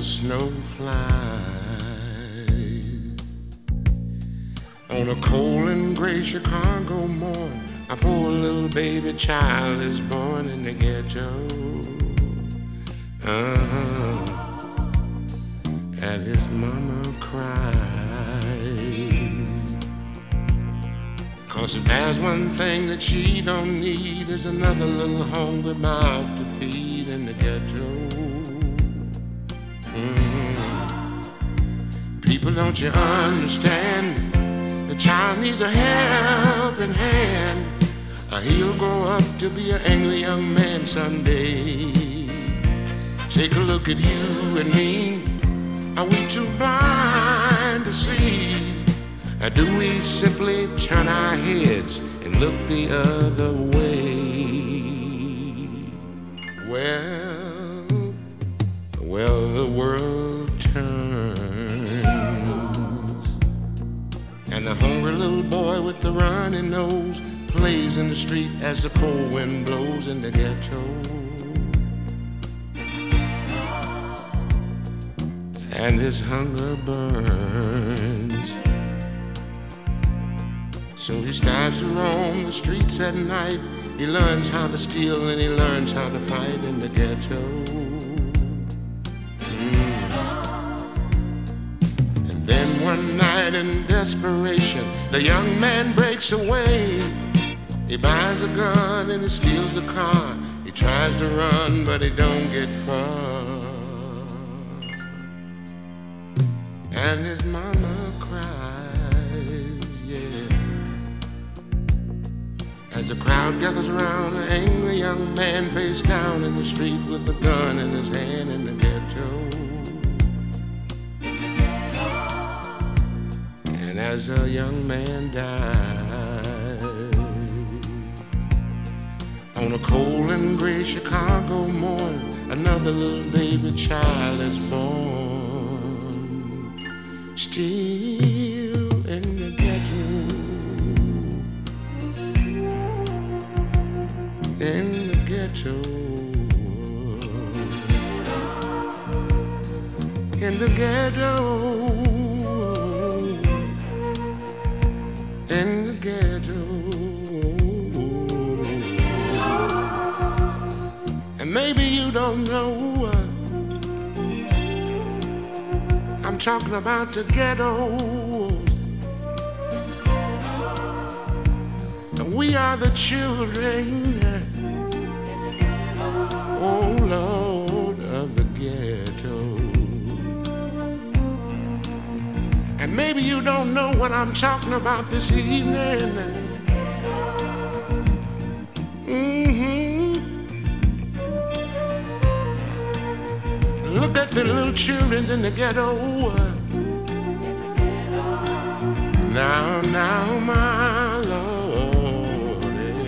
the snow flies. On a cold and gray Chicago morn, a poor little baby child is born in the ghetto. And his mama cries. 'Cause if there's one thing that she don't need, is another little hungry mouth to feed in the ghetto. People, don't you understand? The child needs a helping hand. He'll grow up to be an angry young man someday. Take a look at you and me. Are we too blind to see? Or do we simply turn our heads and look the other way? Well, the world turns, and the hungry little boy with the runny nose plays in the street as the cold wind blows in the ghetto. And his hunger burns. So he starts to roam the streets at night. He learns how to steal and he learns how to fight in the ghetto. And then one night in desperation, the young man breaks away. He buys a gun and he steals a car. He tries to run but he don't get far. And his mama cries, yeah. As the crowd gathers around, an angry young man face down in the street with a gun in his hand in the ghetto. And as a young man dies, on a cold and gray Chicago morn, another little baby child is born. Still in the ghetto, in the ghetto, in the ghetto, in the ghetto. And maybe you don't know, I'm talking about the ghetto. We are the children, oh Lord, of the ghetto. And maybe you don't know what I'm talking about this evening. Look at the little children in the ghetto. Now, my Lord,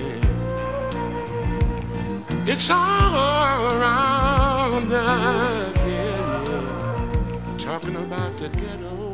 it's all around us, yeah. Talking about the ghetto.